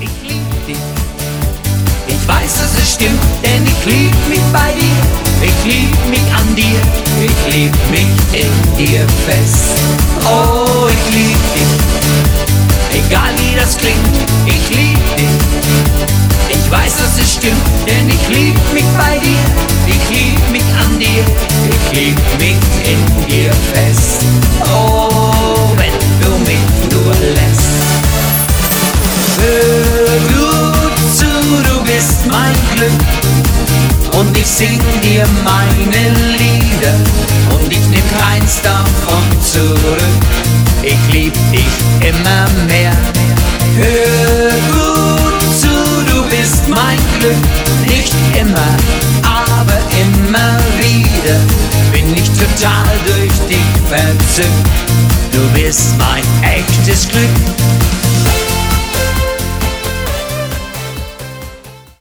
ich lieb dich. Ich weiß, dass es stimmt, denn ich lieb mich bei dir. Ich lieb mich an dir, ich lieb mich in dir fest. Oh, ich lieb dich, egal wie das klingt, ich lieb dich. Ich weiß, dass es stimmt, denn ich lieb mich bei dir. Ich lieb mich an dir, ich lieb mich in dir fest. Oh, wenn du mich nur lässt. Hör gut zu, du bist mein Glück und ich sing dir meine Lieder und ich nehm keins davon zurück. Ich lieb dich immer mehr. Hör gut zu, du bist mein Glück, nicht immer, aber immer wieder bin ich total durch dich verzückt. Du bist mein echtes Glück.